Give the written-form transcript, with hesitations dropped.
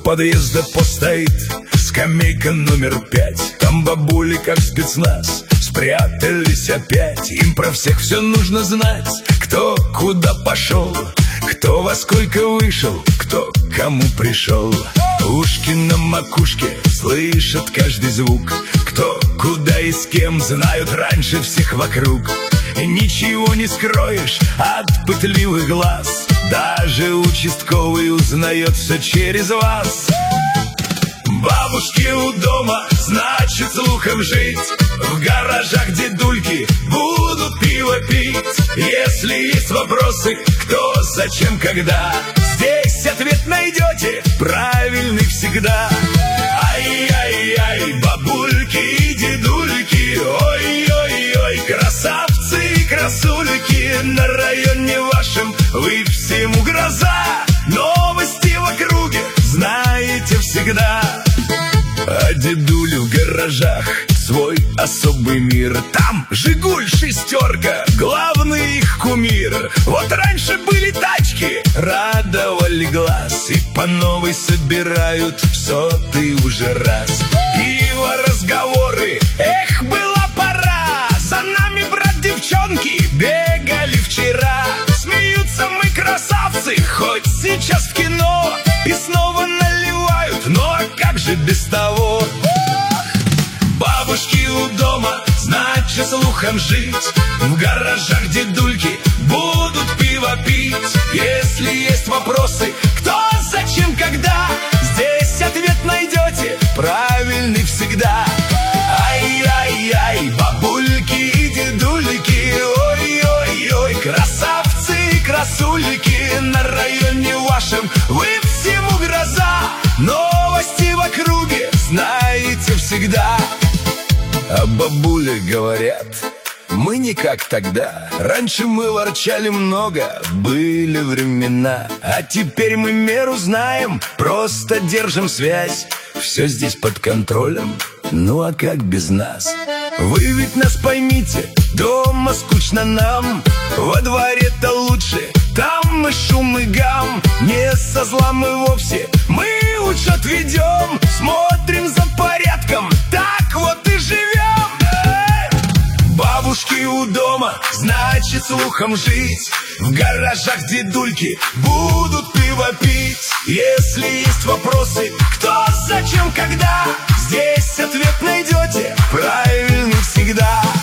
подъезда постоит скамейка номер 5. Там бабули, как спецназ, спрятались опять. Им про всех все нужно знать. Кто куда пошел, кто во сколько вышел, кто к кому пришел. Ушки на макушке слышат каждый звук. Кто куда и с кем знают раньше всех вокруг. Ничего не скроешь от пытливых глаз. Даже участковый узнает все через вас. Бабушки у дома, значит слухом жить. В гаражах дедульки будут пиво пить. Если есть вопросы, кто, зачем, когда, здесь ответ найдете, правильный всегда. Ай-яй-яй, бабульки и дедульки, ой-ой-ой, красавцы и красульки. На районе вашем вы всему гроза. Новости в округе знаете всегда. А дедули в гаражах свой особый мир. Там Жигуль шестерка, главный их кумир. Вот раньше были тачки, радовали глаз, и по новой собирают в 100-й уже раз. Пиво, разговоры, эх, была пора. За нами, брат, девчонки бегали вчера. Смеются мы, красавцы, хоть сейчас в кино, и снова наливают, но а как же без того? Бабушки у дома, значит слухом жить. В гаражах дедульки будут пиво пить. Если есть вопросы, кто, зачем, когда, здесь ответ найдете, правильный всегда. Ай-яй-яй, бабульки и дедульки, ой-ой-ой, красавцы и красульки. На районе вашем вы всему гроза. Новости в округе знаете всегда. А бабули говорят, мы не как тогда. Раньше мы ворчали много, были времена. А теперь мы меру знаем, просто держим связь. Все здесь под контролем, ну а как без нас? Вы ведь нас поймите, дома скучно нам. Во дворе-то лучше, там мы шум и гам. Не со зла мы вовсе, мы учет ведем. Смотрим за порядком, так вот и живем. Бабушки у дома, значит слухом жить. В гаражах дедульки будут пиво пить. Если есть вопросы, кто, зачем, когда, здесь ответ найдете, правильный всегда.